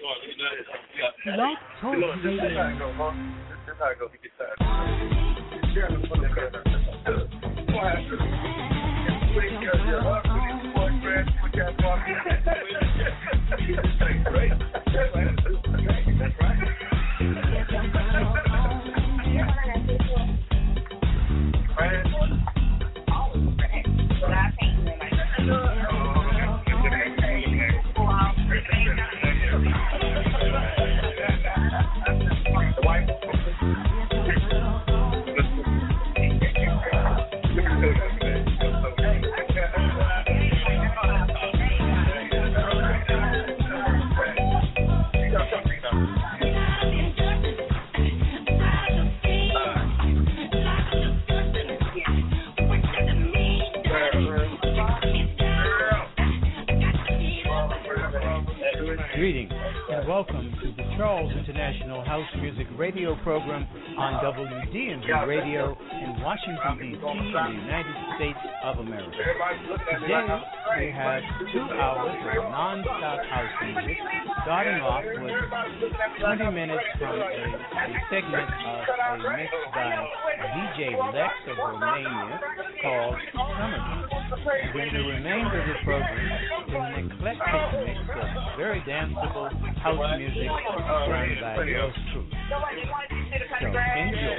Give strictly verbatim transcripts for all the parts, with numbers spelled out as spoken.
Love Talk Look, this is how Radio. it goes, huh? This is how it goes. He gets tired. Yeah, let's put it together. Go ahead. Please, yeah, yeah. Well, please, boyfriend, put that fuck in. That's great. That's right. Greetings and welcome to the Charles International House Music Radio program on W D M V Radio in Washington, D C, in the United States of America. Today, we have two hours of non-stop house music, starting off with twenty minutes from a, a segment of a mix by D J Lex of Romania called Summer. And then the remainder of the program is an eclectic mix of very danceable house music done by yours truly. So enjoy.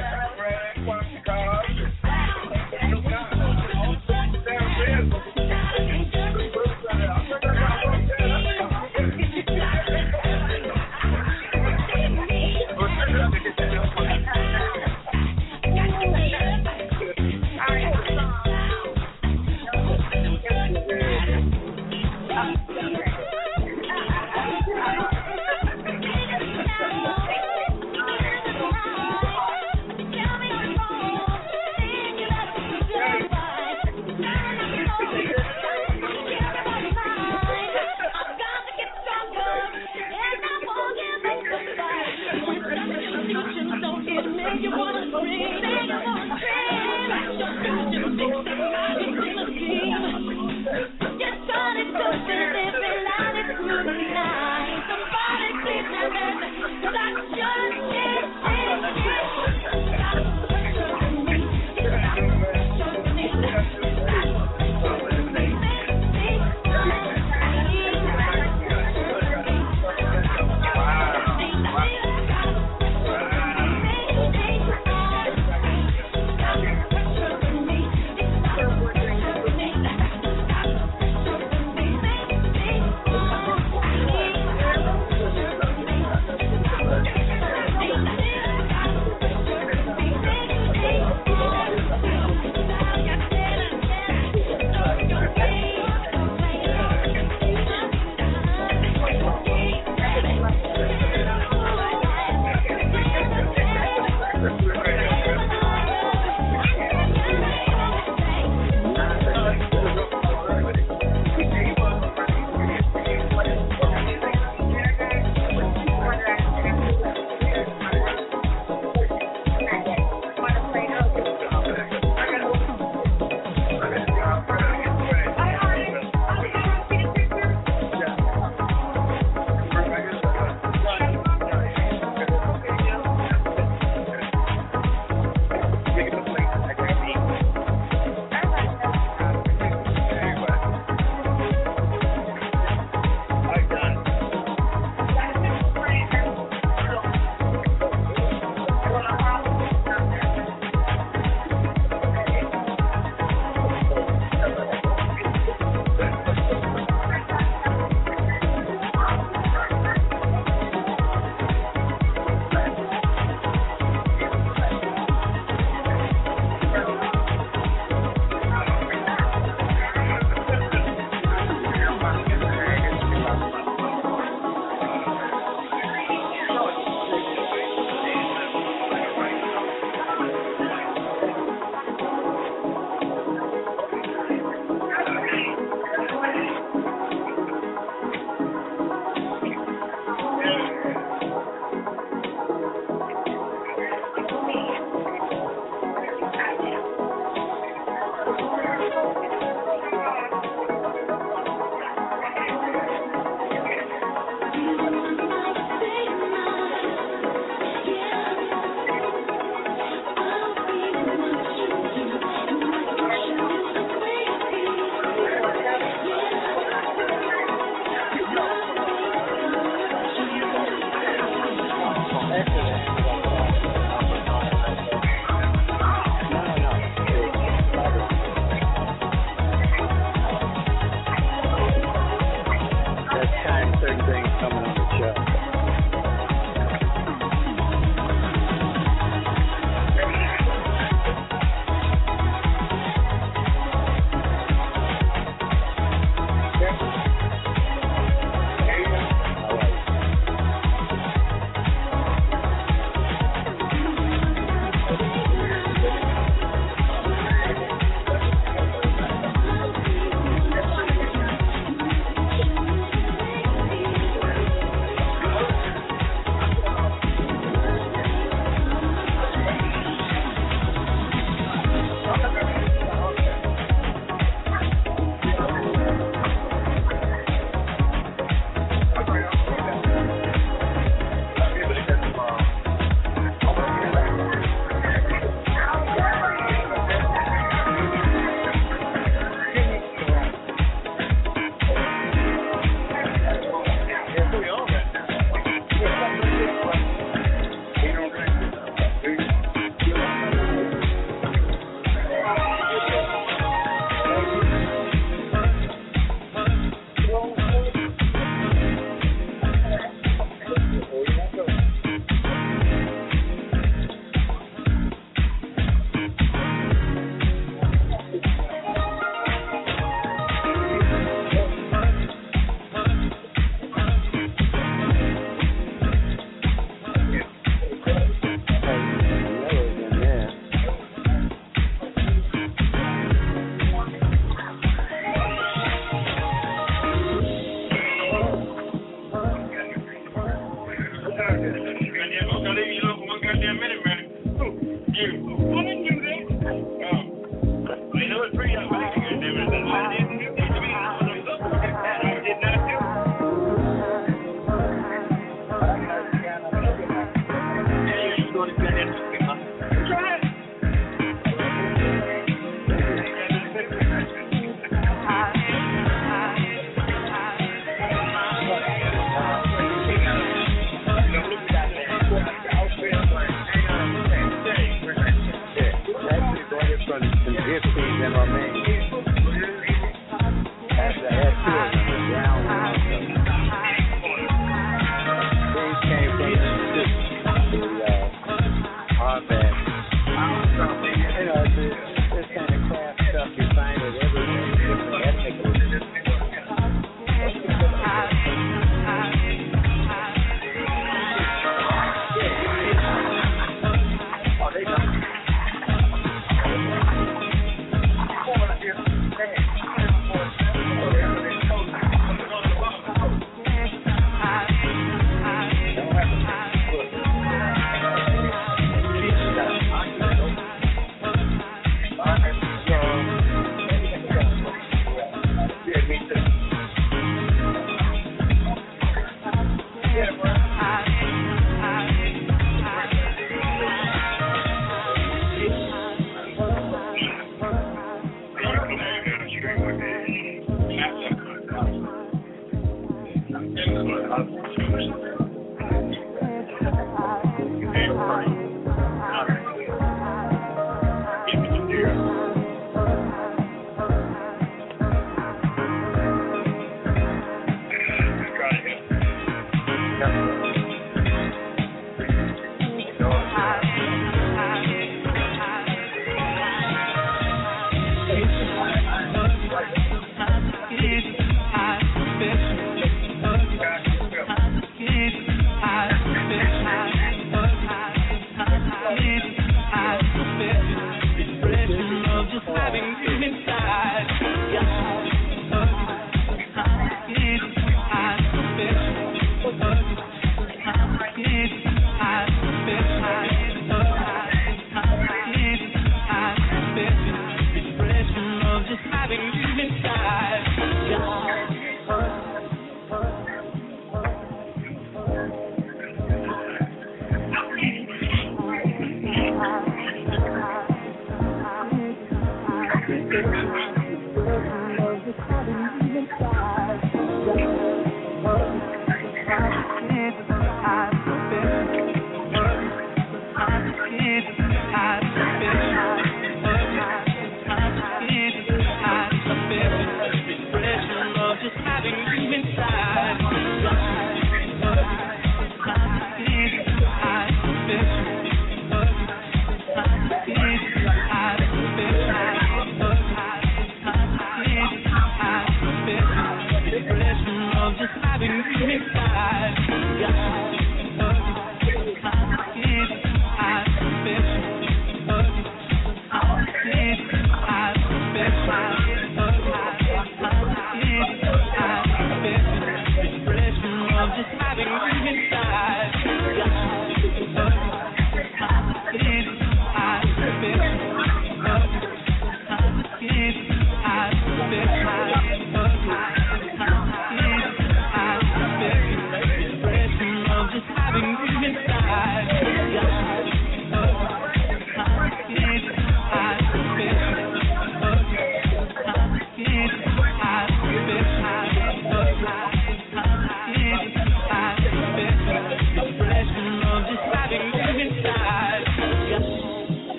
Just having you inside.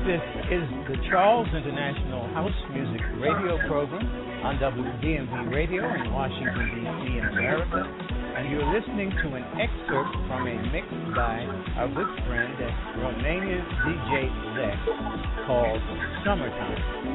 This is the Charles International House Music Radio Program on W D M V Radio in Washington, D C in America. And you're listening to an excerpt from a mix by our good friend, Romanian D J Lex, called Summertime.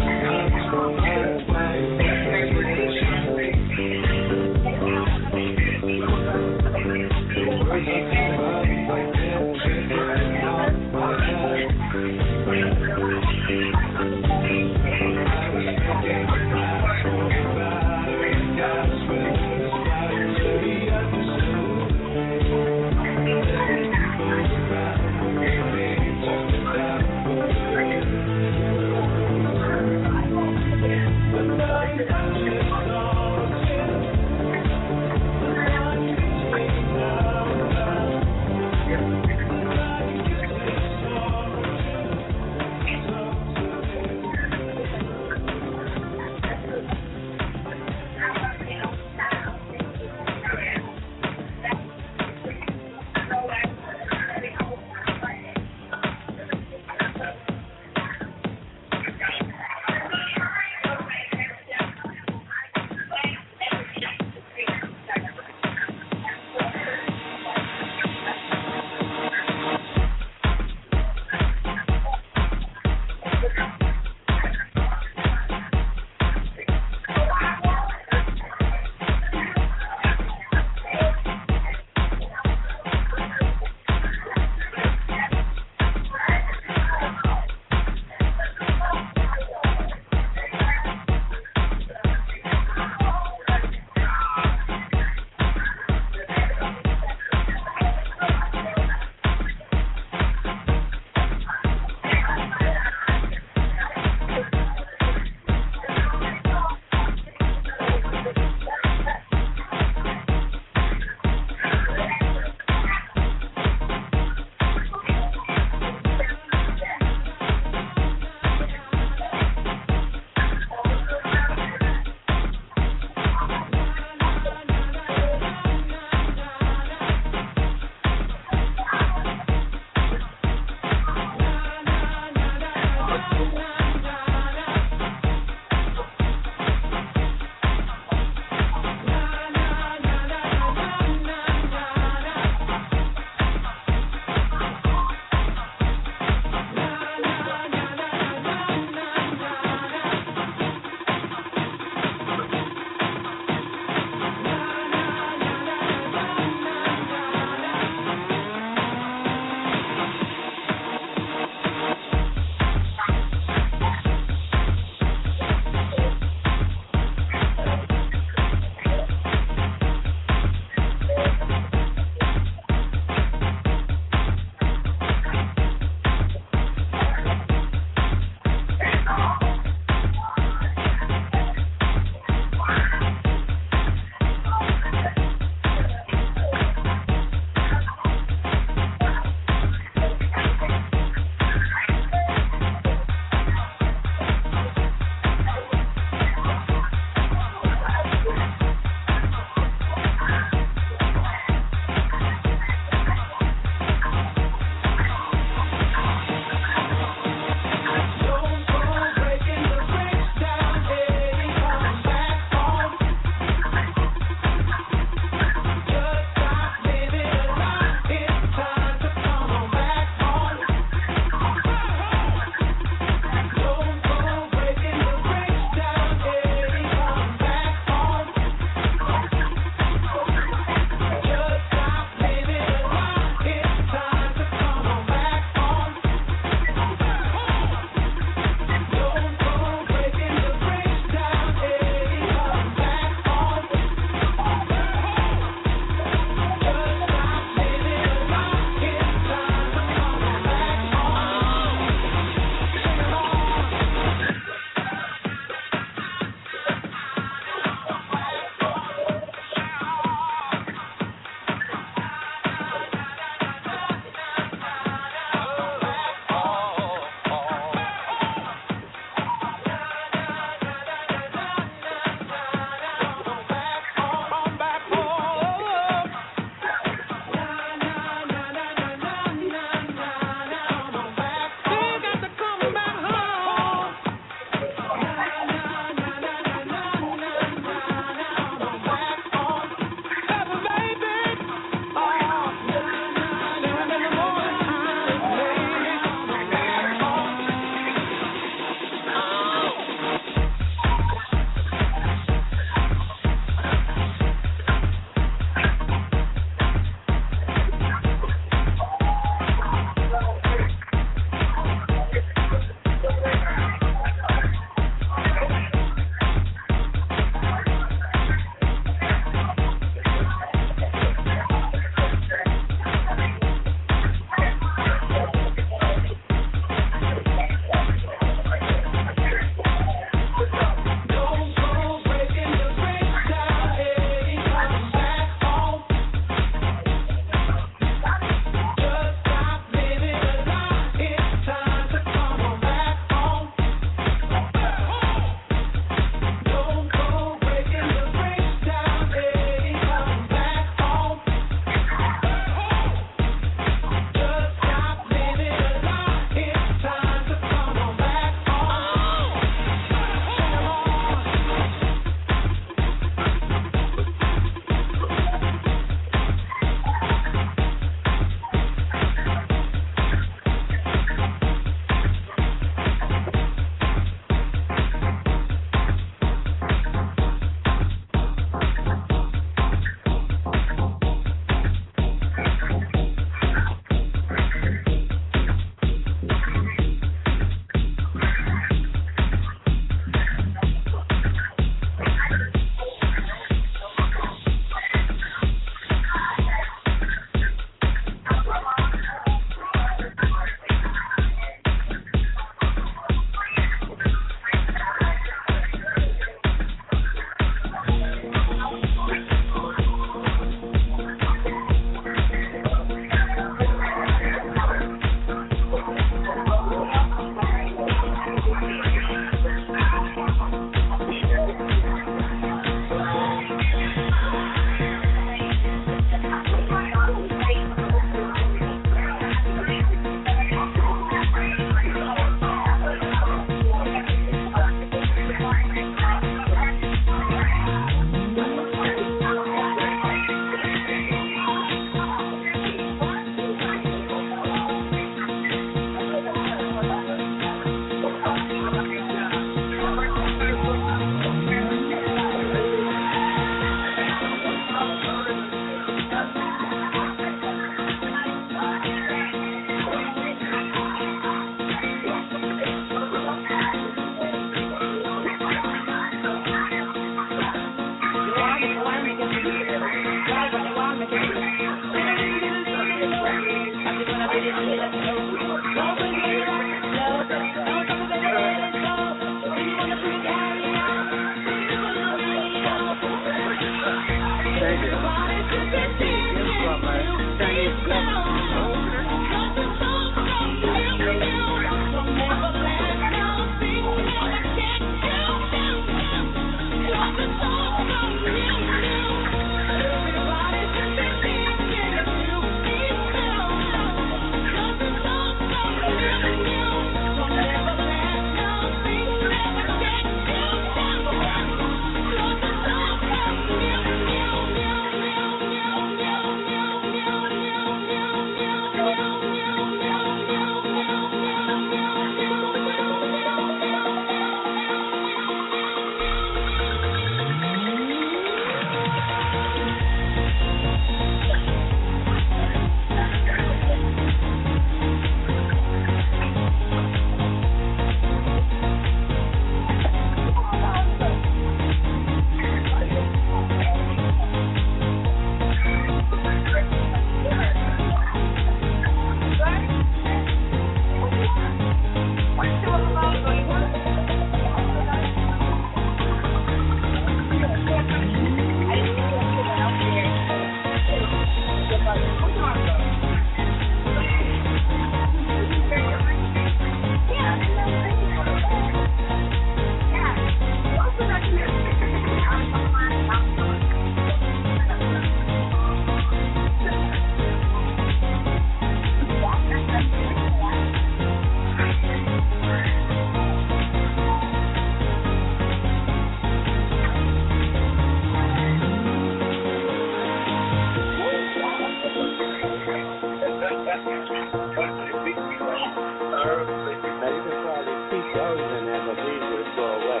see drugs in there, but these would go away.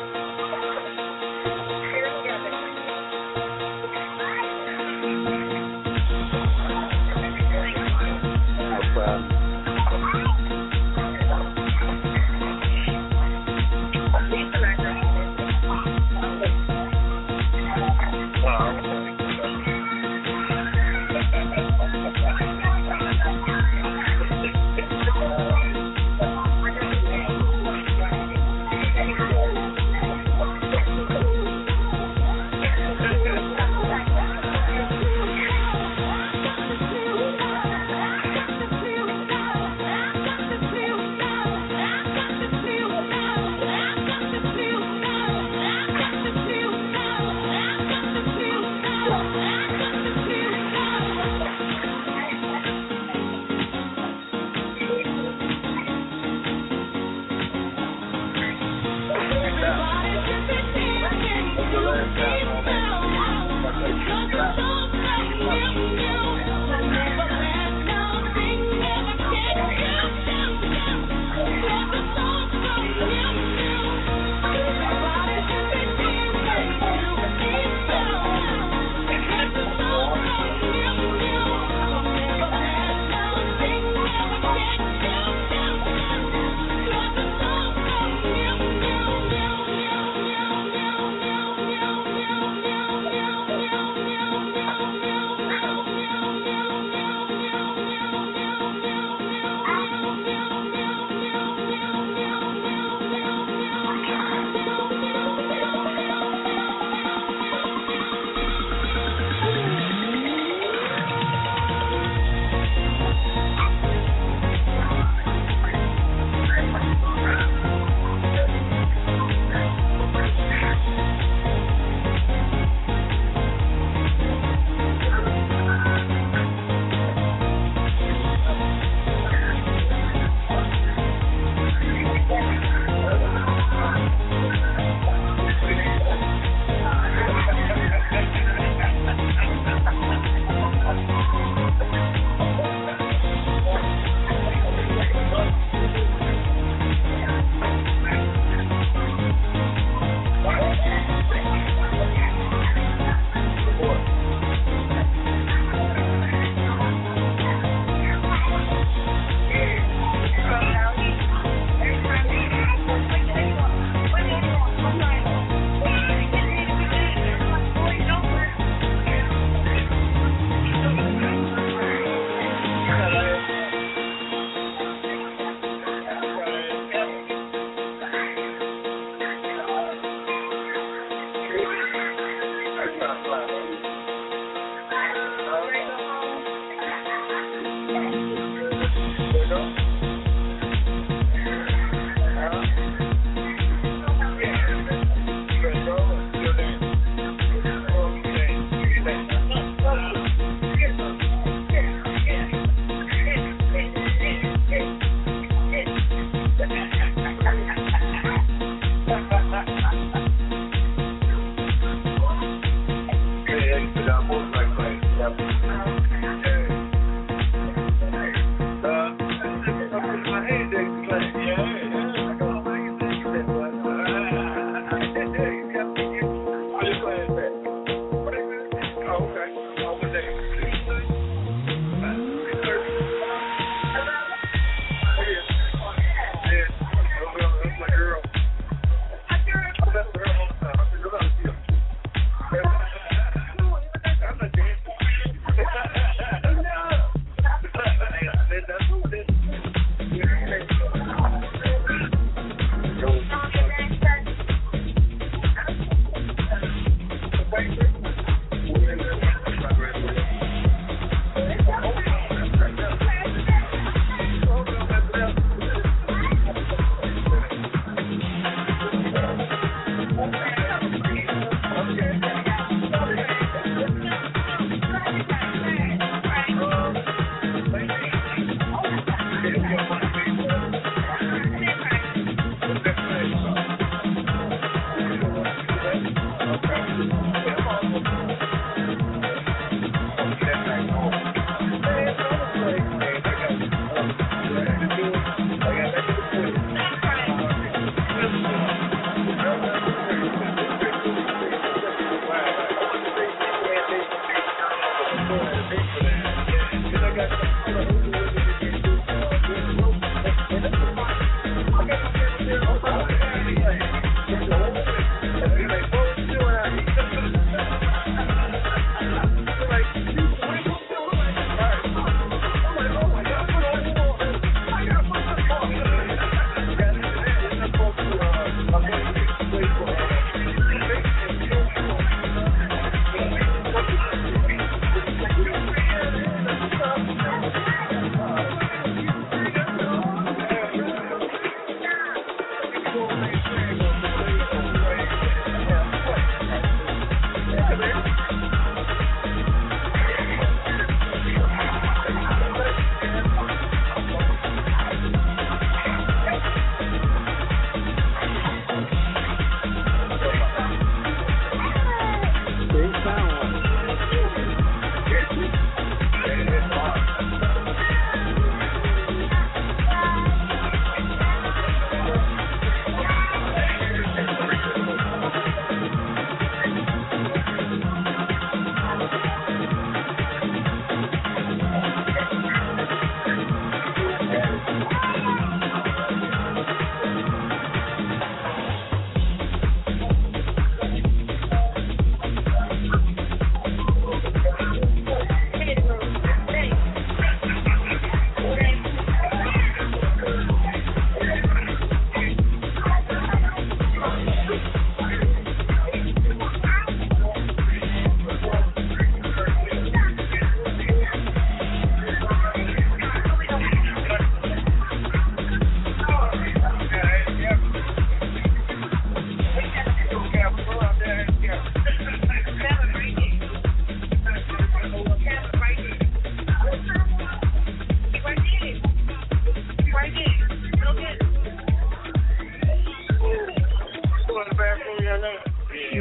No problem.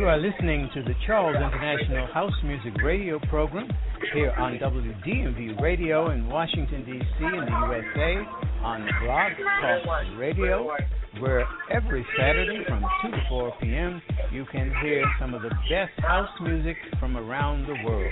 are listening to the Charles International House Music Radio program here on W D M V Radio in Washington, D C in the U S A, on Blog Talk Radio, where every Saturday from two to four p.m. you can hear some of the best house music from around the world.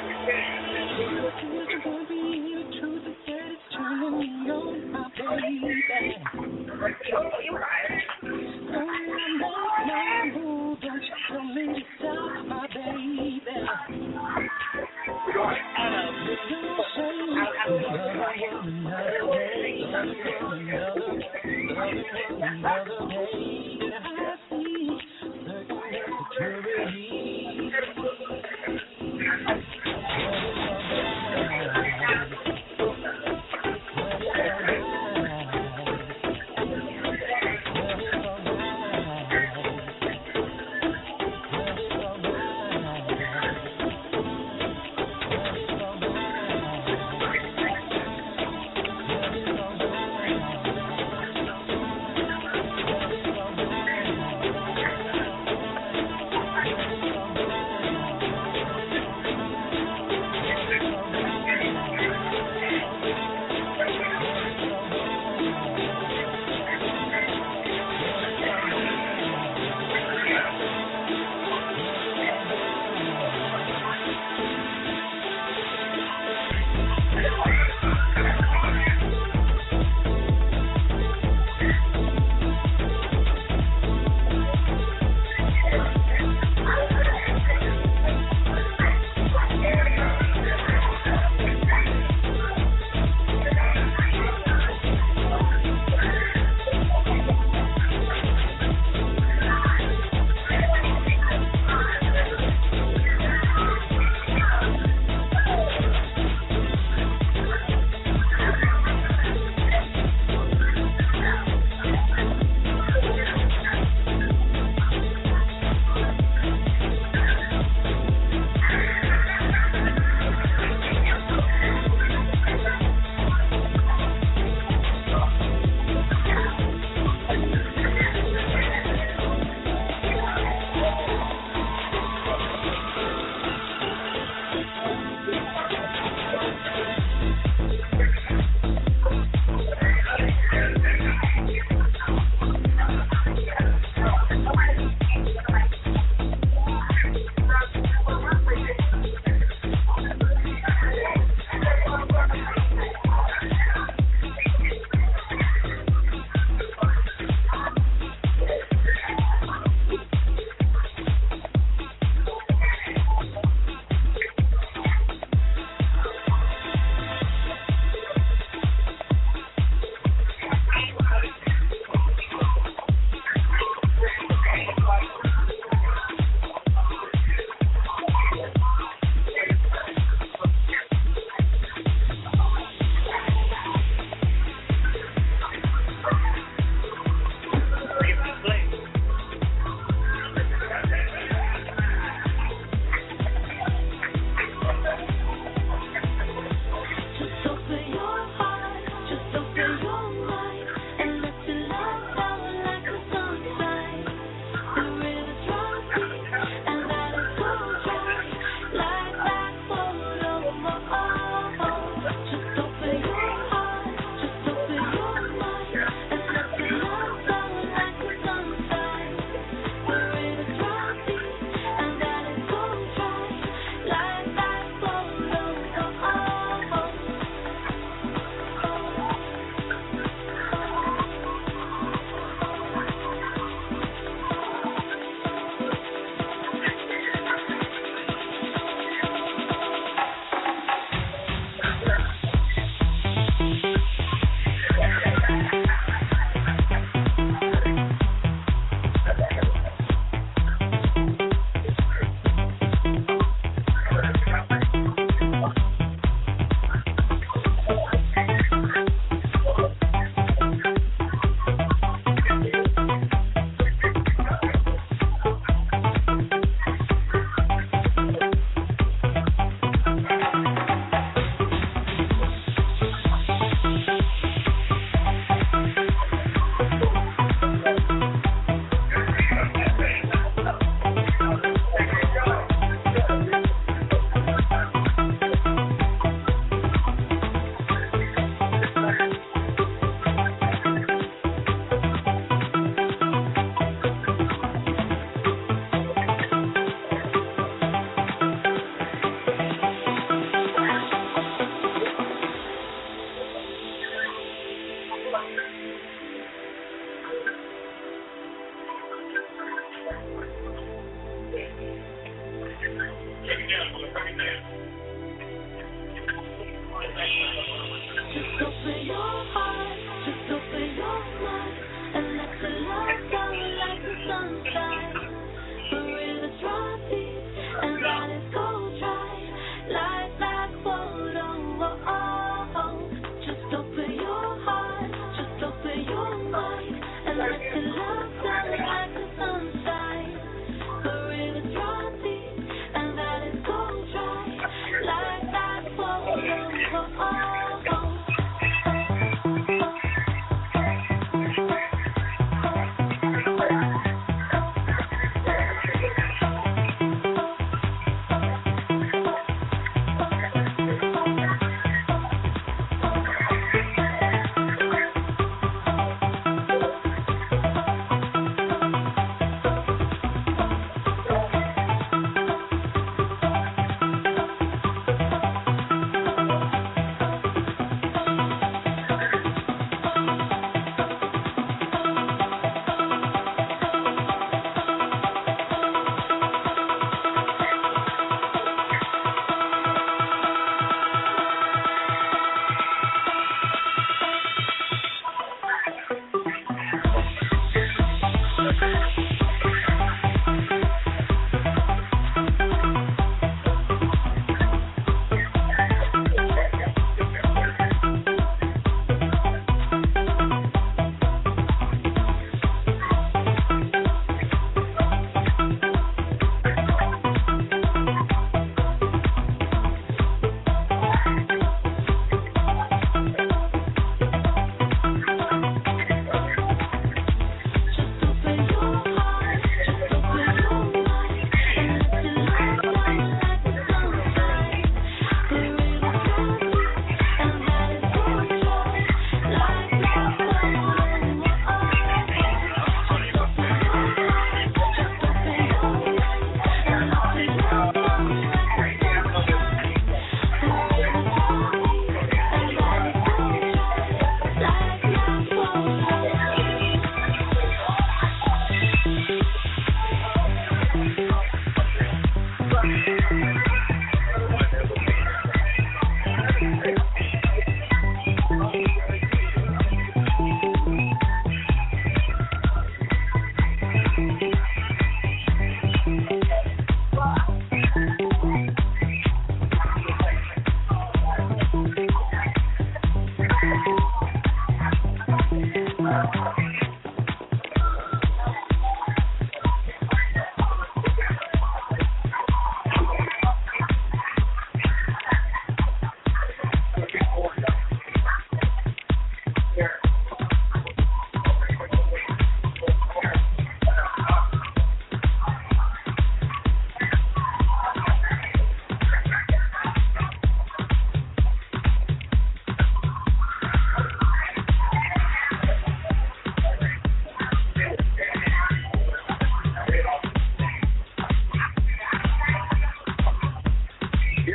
Thank you.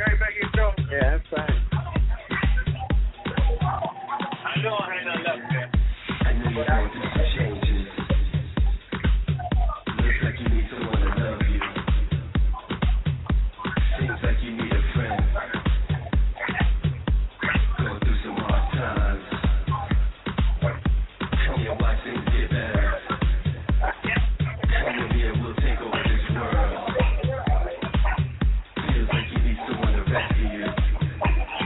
Everybody get drunk. Yeah, that's fine. I know I had nothing left there. I know you're going through some changes. Looks like you need someone to love you. Seems like you need a friend. Going through some hard times. Come here, watch things get better. Come here, we'll take over this world. Feels like you need someone to rescue you.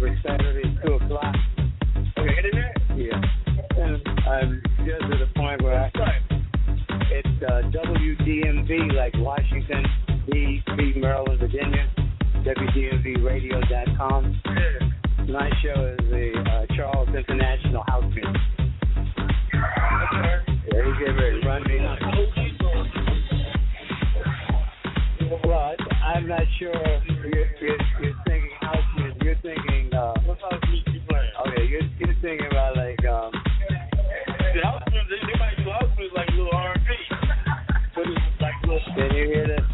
every Saturday at two o'clock. Okay, internet? Yeah. And I'm just at the point where I, it's uh, W D M V, like Washington, D C, Maryland, Virginia, W D M V radio dot com. Yeah. My show is the uh, Charles International House Music. Okay. Yeah, he's getting ready to run me. Well, I'm not sure. You're, you're, you're thinking house music. You're thinking. Uh, What house music you playing? okay, you're, you're thinking about like. Um, The house music, they might do house music like a little R and B. But it's like little. can you hear this?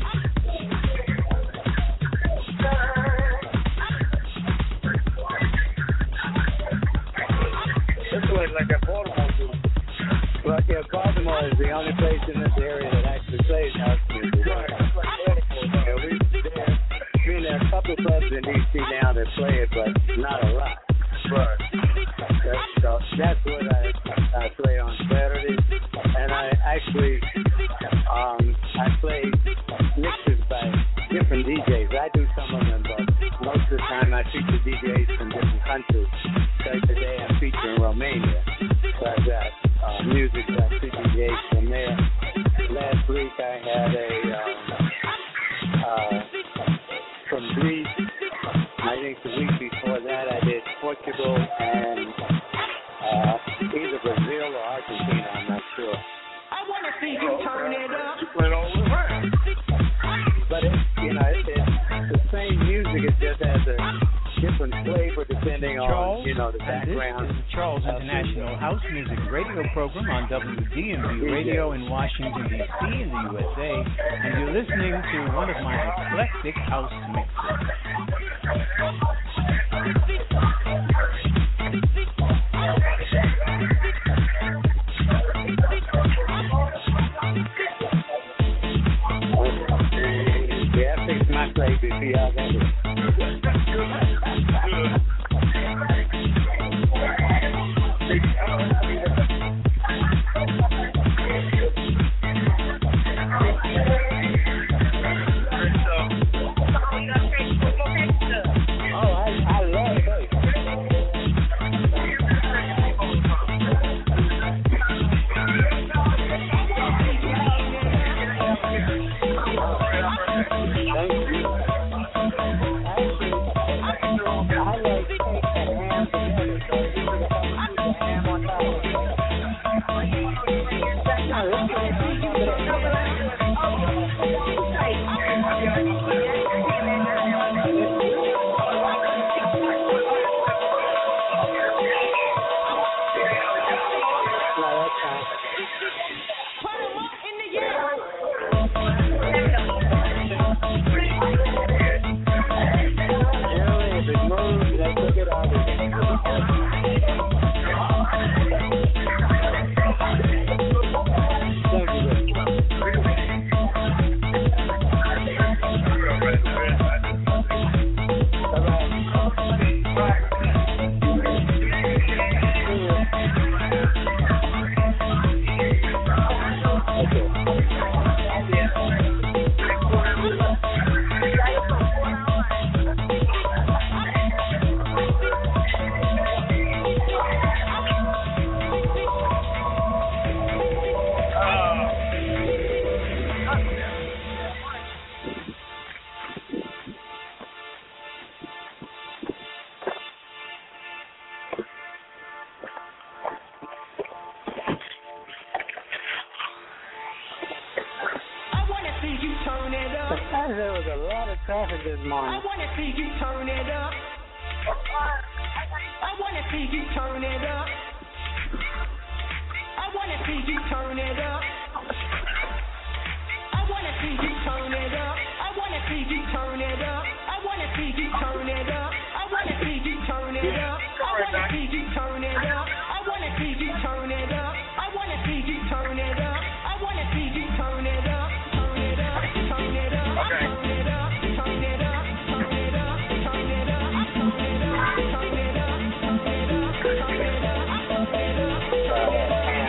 That's like, like that Baltimore do. Well, yeah, Baltimore is the only place in this area that actually plays house music. Right. It's like Baltimore. Yeah, we've there, been there a couple clubs in D C now that play it, but not a lot. Right. That's, so that's what I I play on Saturdays, and I actually um I play mixes by different D Js. I do some of them, but most of the time I feature D Js from different countries. Like today I'm featuring Romania, so I've got uh, music by two D Js from there. Last week I had a um, uh, from Greece. I think the week before that I did Portugal and uh, either Brazil or Argentina, I'm not sure. I want to see you turn it up. You playing all around. But it, you know, it, it's the same music, it just has a different flavor depending Charles, on, you know, the and this background. is the Charles International House Music Radio Program on W D M V Radio in Washington, D C in the U S A, and you're listening to one of my eclectic house mixes. Yeah, I fixed my plate before y'all got it. Oh, I, I love bass. Thank you. Actually, I like cake and ham together, so you can have the ham on top of it. No, this is on top of it. No, that's fine. Put 'em up in the air. Generally, if it moves, they took it off. Thank you. I want to see you turn it up. There was a lot of traffic this I morning. want to see you turn it up. I want to see you turn it up. I want to see you turn it up. I want to see you turn it up. I want to see you turn it up. I want to see you turn it up. I want to see you turn it up. I want to see you turn it up. I want to see you turn it up. I want to see you turn it up. I want to see you turn it up. Turn it up. Turn it up. Okay. Turn it up. Turn it up. Turn it up. Turn it up. Turn it up. Turn it up. Turn it up. Turn it up. Turn it up.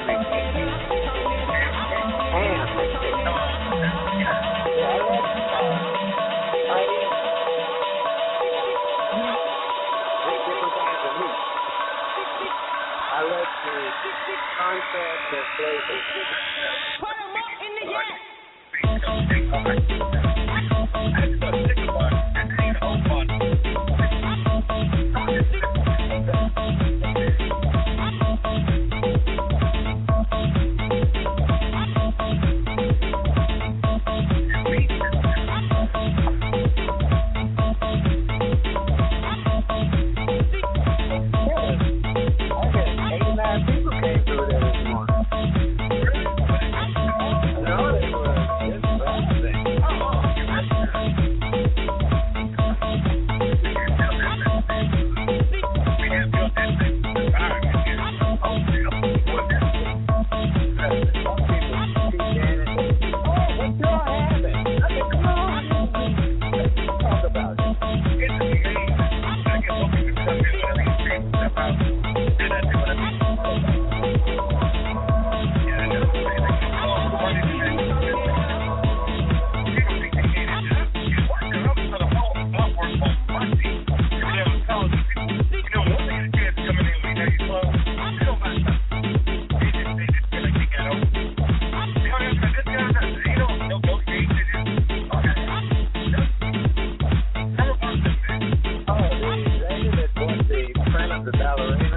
was a ballerina.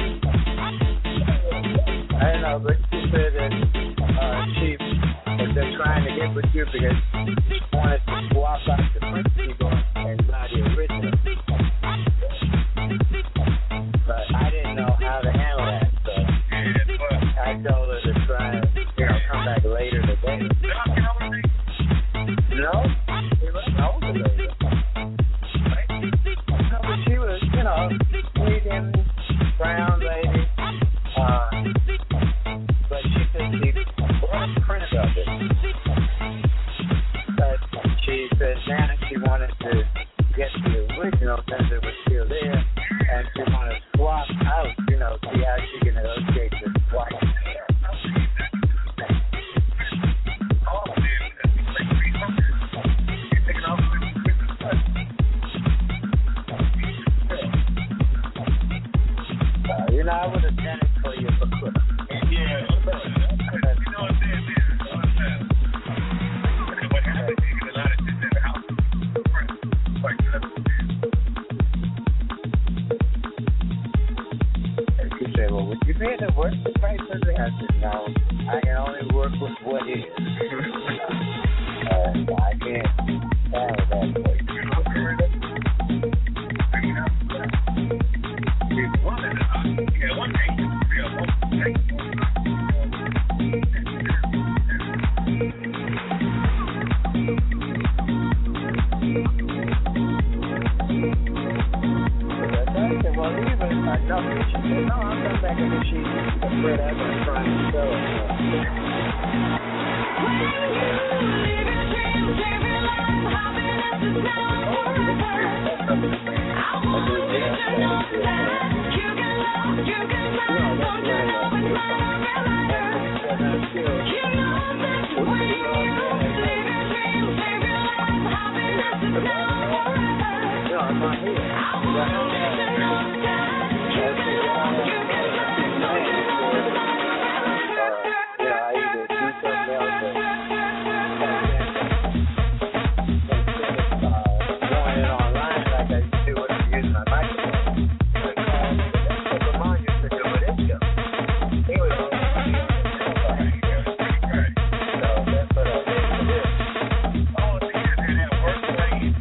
I don't know, but she said that uh, she was just trying to get with you because she wanted to swap out the French people and buy the original. But I didn't know how to handle that, so I told her to try and, you know, come back later today. No, she wasn't older lady. No, but she was, you know, medium brown lady. Uh, but she said she bought a print of it. But she said now she wanted to get the original since it was still there, and she wanted to swap out, you know, see how she can negotiate the swap. Uh, you know, I would have done it for you for quick. Yeah. You know what I'm saying, man? What happened is a lot of shit in the house. Quite good. And she said, well, would you be able to work the price of it? I said, no, I can only work with what is. uh, I can't handle that for you. Yeah, one thing. Yeah, one thing. Well, even I know that she said, no, I'm not back in the sheet. Afraid I'm going to try and sell it. When you live your dreams, live your life, happiness is now forever. I want you to know that you can love, you can love, don't you know it's not a matter. You know that when you live your dreams, live your life, happiness is now forever. I want you to know that you can love, you can love, don't you know it's not a matter. Yeah, I either do something else or going it online like I used to do when I use my microphone. But uh, Lamont used to do it himself. He was on the so that's what I did. Oh, so you did that work thing.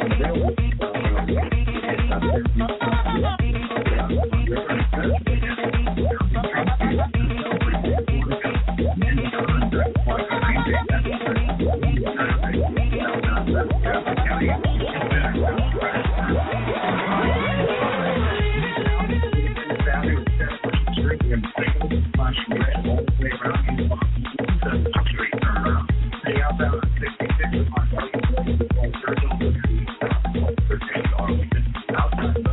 Outside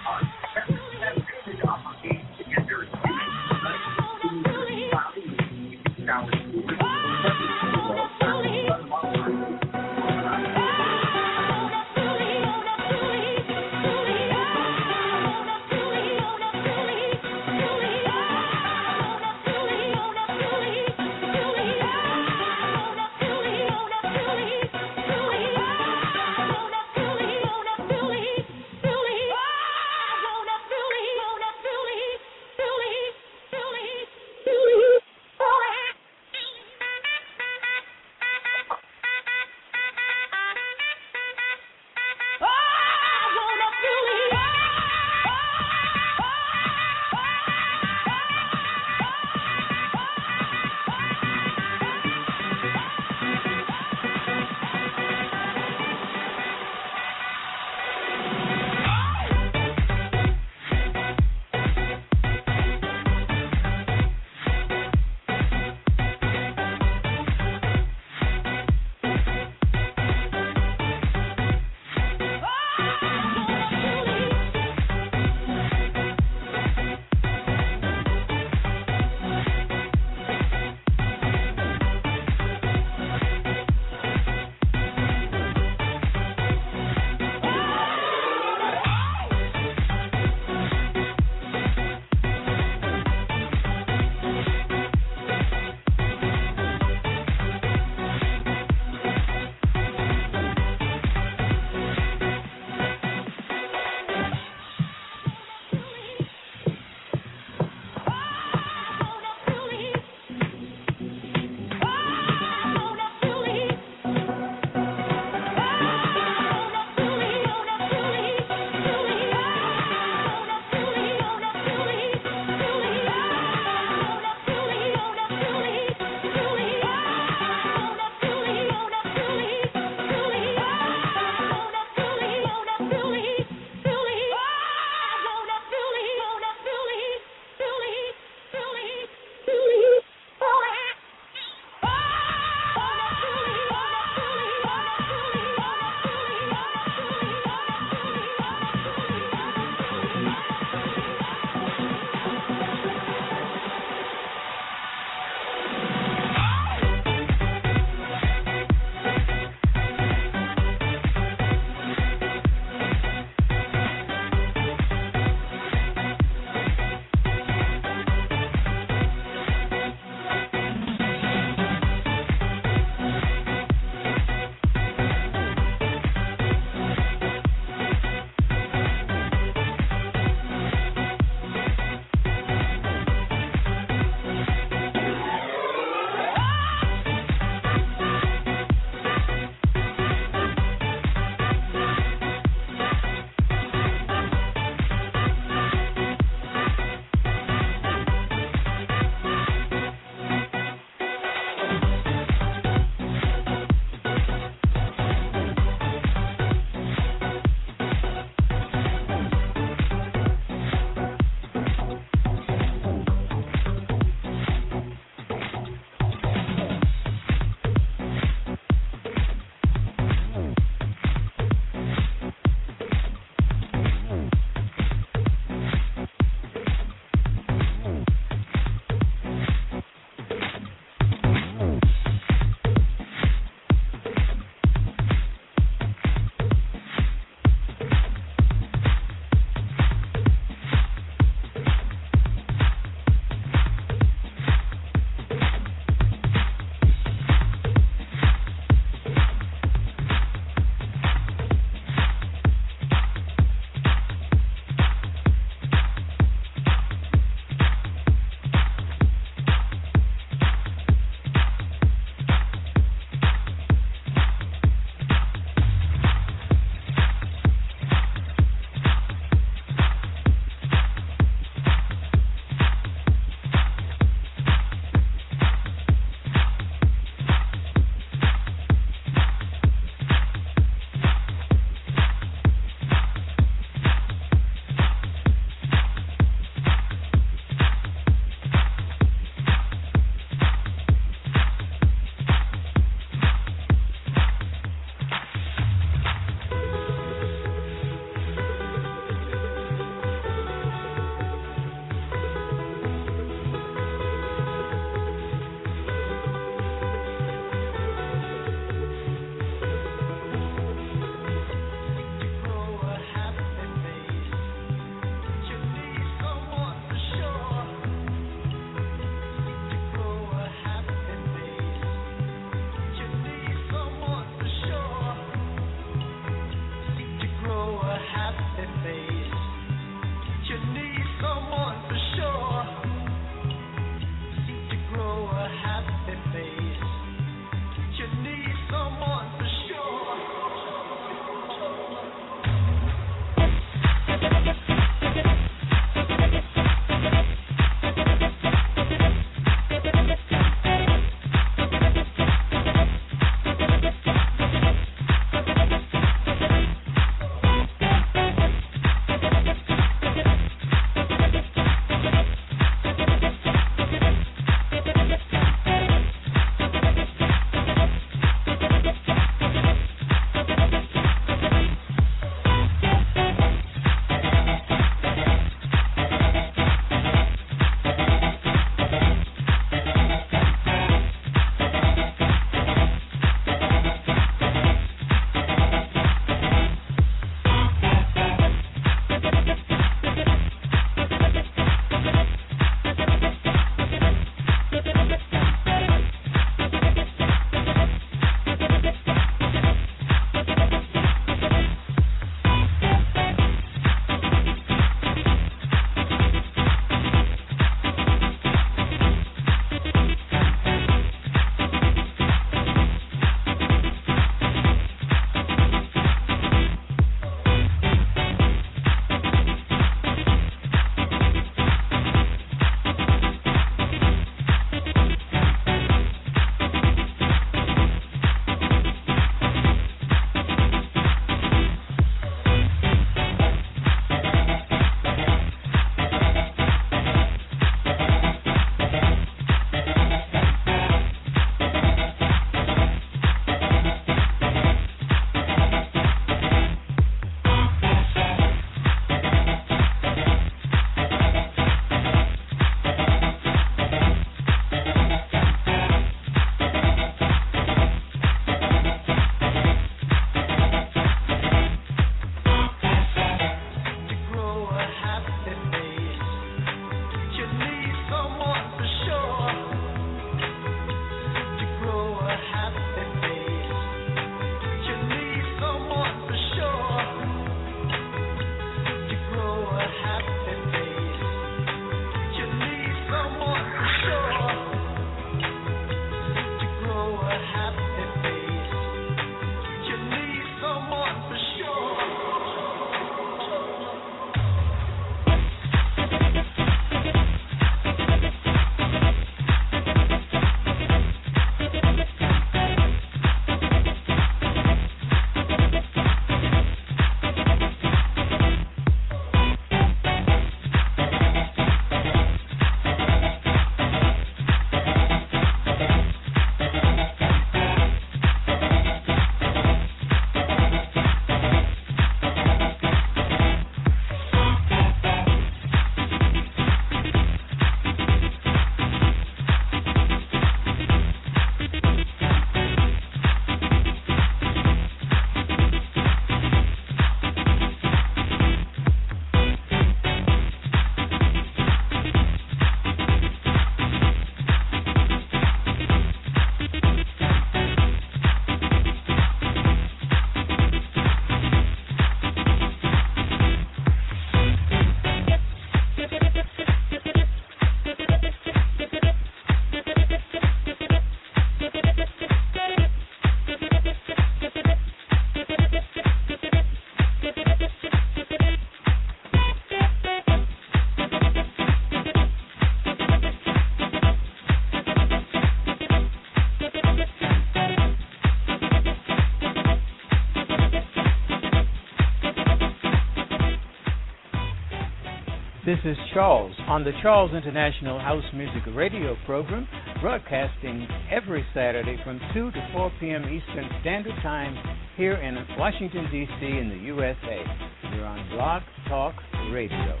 This is Charles on the Charles International House Music Radio program, broadcasting every Saturday from two to four p.m. Eastern Standard Time here in Washington, D C in the U S A. You're on Blog Talk Radio.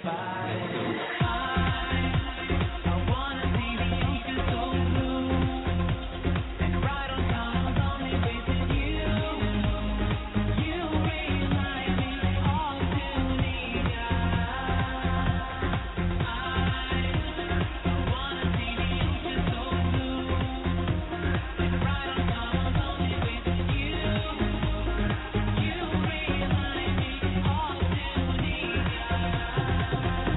You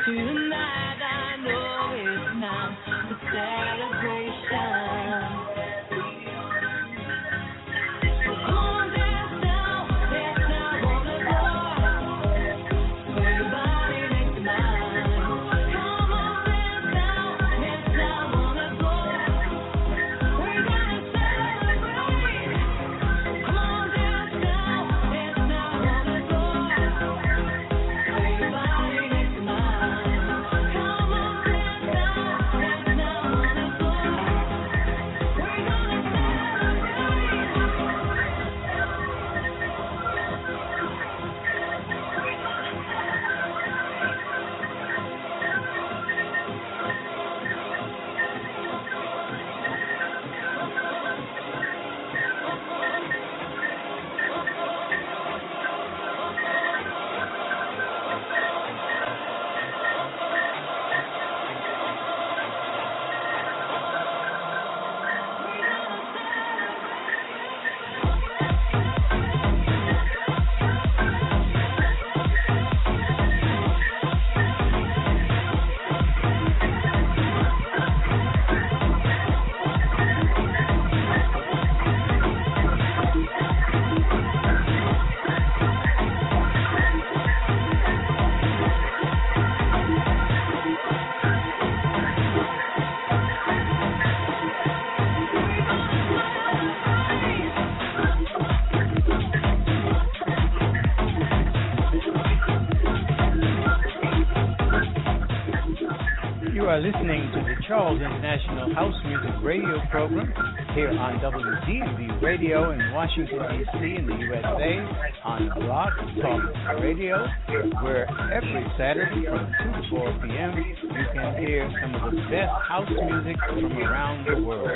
Tonight I know it's time for celebration. Come on, dance now, dance now on the floor. Sway your body next to mine. Come on, dance now, dance now on the floor. We're gonna celebrate. Come on, dance now, dance now on the floor. Sway your body next to mine. Come on, dance now, dance now on the floor. We're gonna You are listening to the Charles International House Music Radio Program here on W D M V Radio in Washington, D C in the U S A on Blog Talk Radio, where every Saturday from two to four p.m. you can hear some of the best house music from around the world.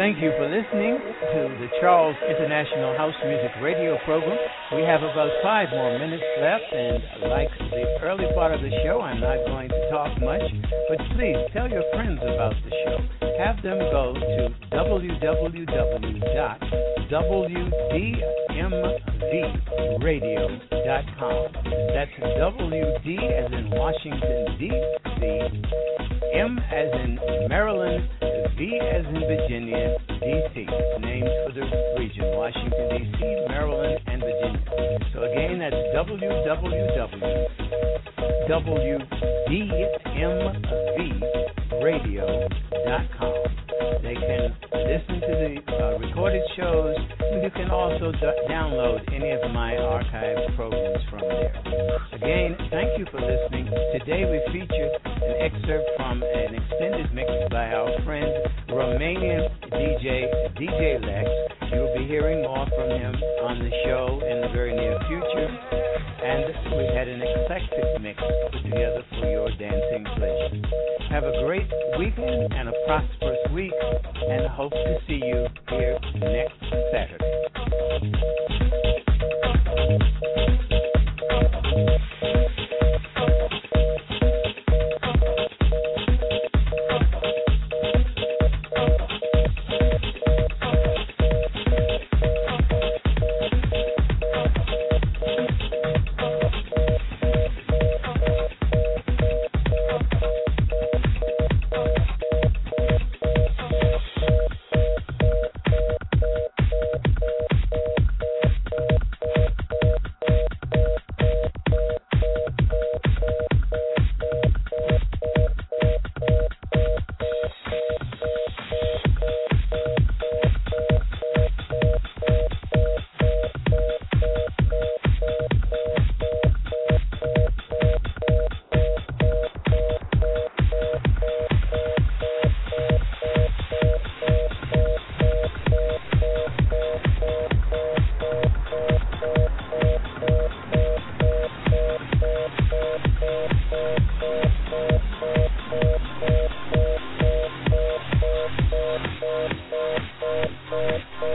Thank you for listening to the Charles International House Music Radio program. We have about five more minutes left, and like the early part of the show, I'm not going to talk much, but please tell your friends about the show. Have them go to w w w dot w d m v radio dot com. That's W D as in Washington, D C, M as in Maryland, V as in Virginia, D C. Names for the region, Washington, D C, Maryland, and Virginia. So again, that's w w w dot w d m v radio dot com. They can listen to the uh, recorded shows, and you can also d- download any of my archive programs from there. Again, thank you for listening. Today we featured an excerpt from an extended mix by our friend, Romanian D J, D J Lex. You'll be hearing more from him on the show in the very near future. And we had an eclectic mix put together for your dancing pleasure. Have a great weekend and a prosperous week, and hope to see you here next Saturday.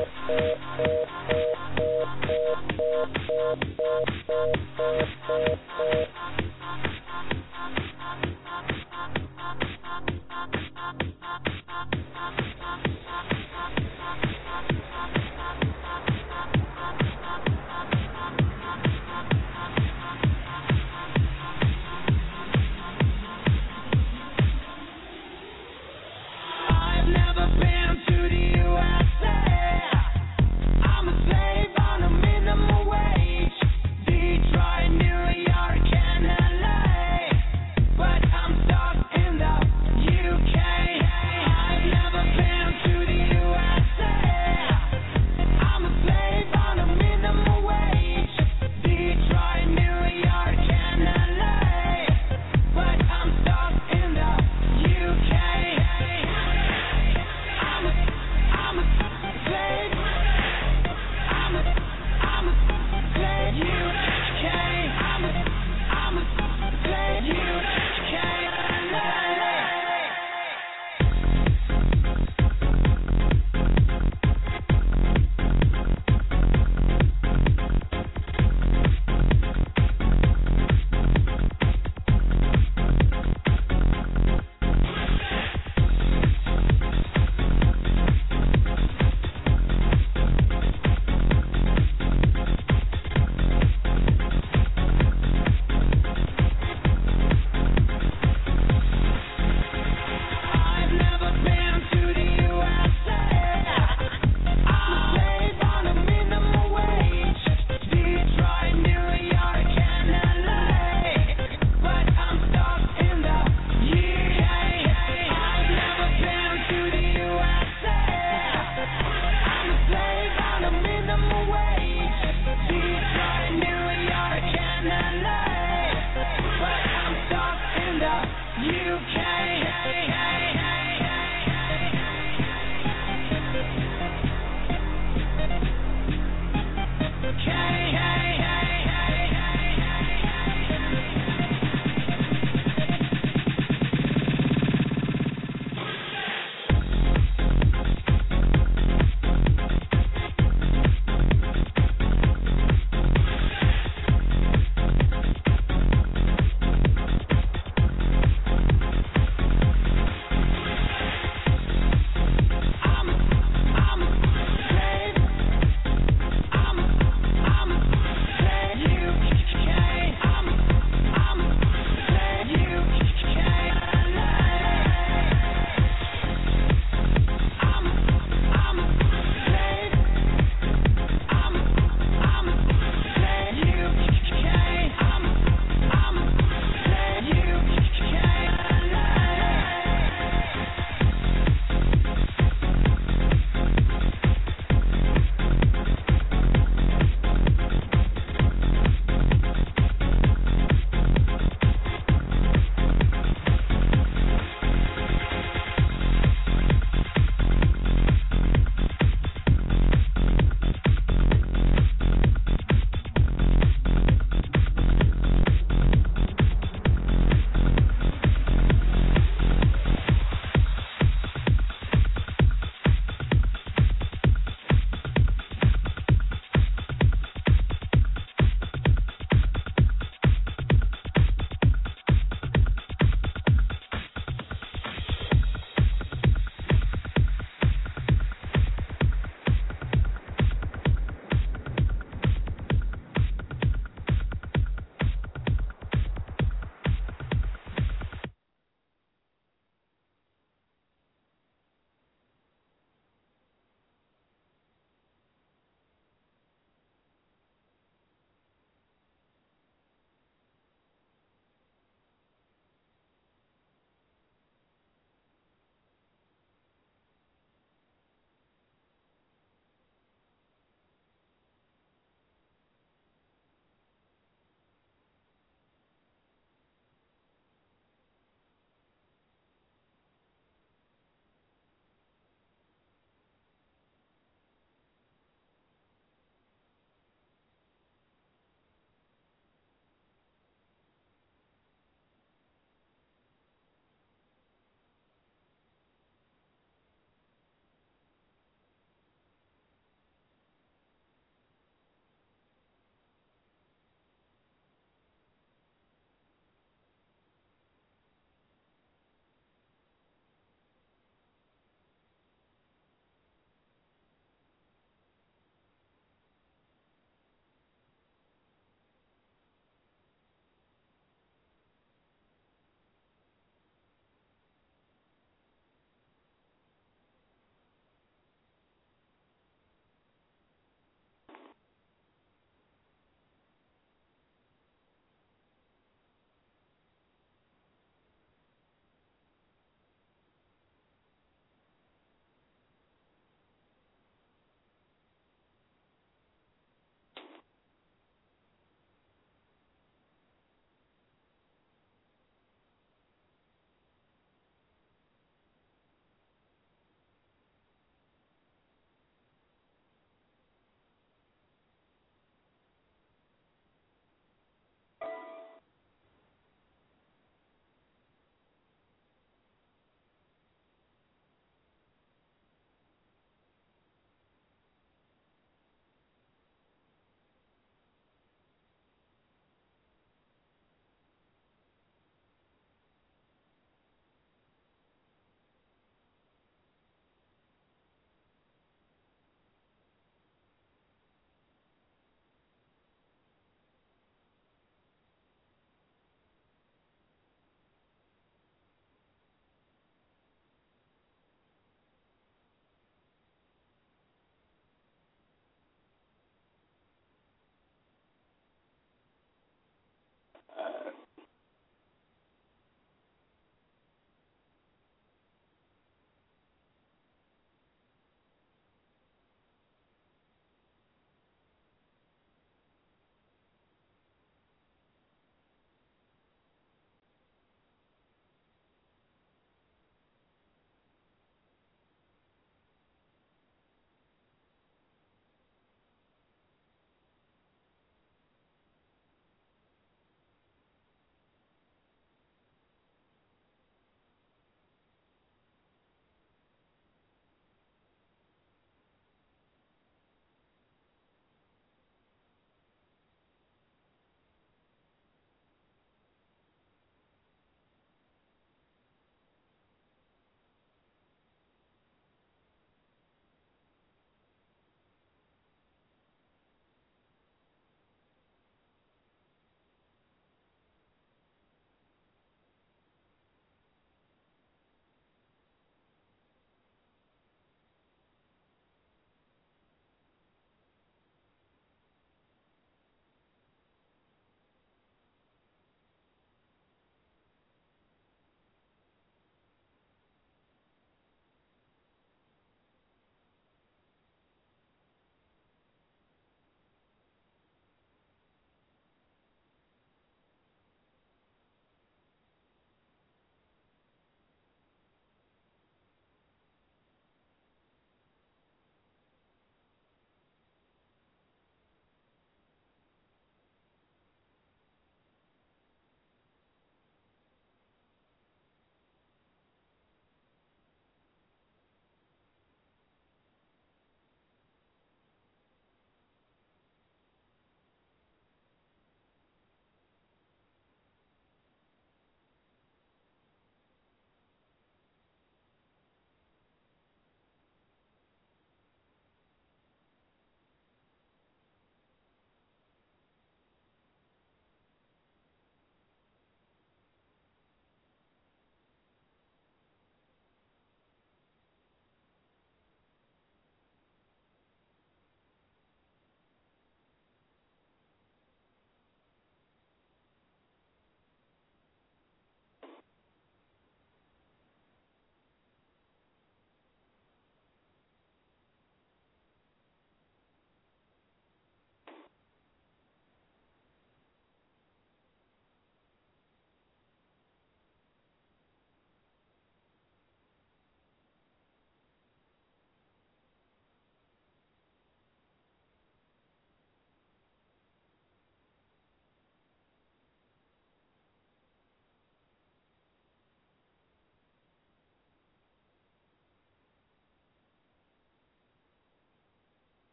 Thank you.